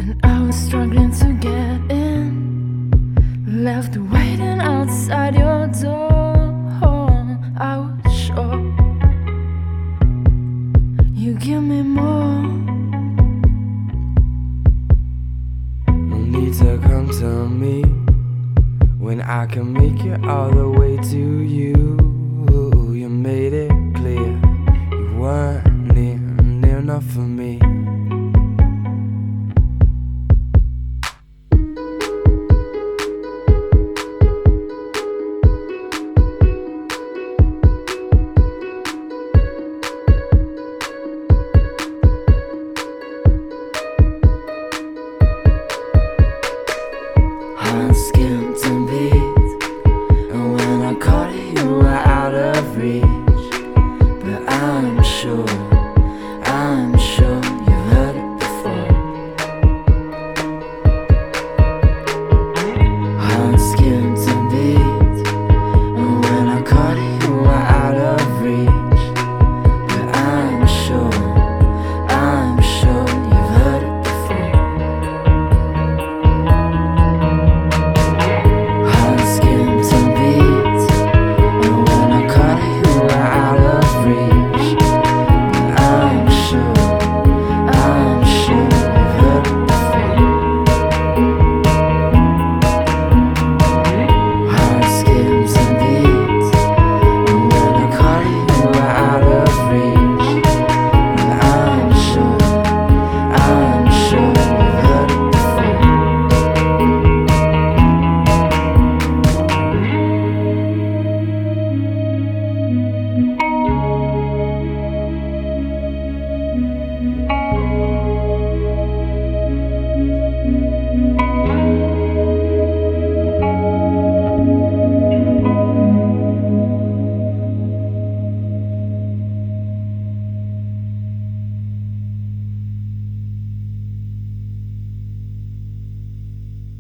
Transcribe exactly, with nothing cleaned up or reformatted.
I was struggling to get in, left waiting outside your door. I was sure you give me more. No need to come to me when I can make it all the way to you. You made it clear you weren't near, near enough for me. Hard skin to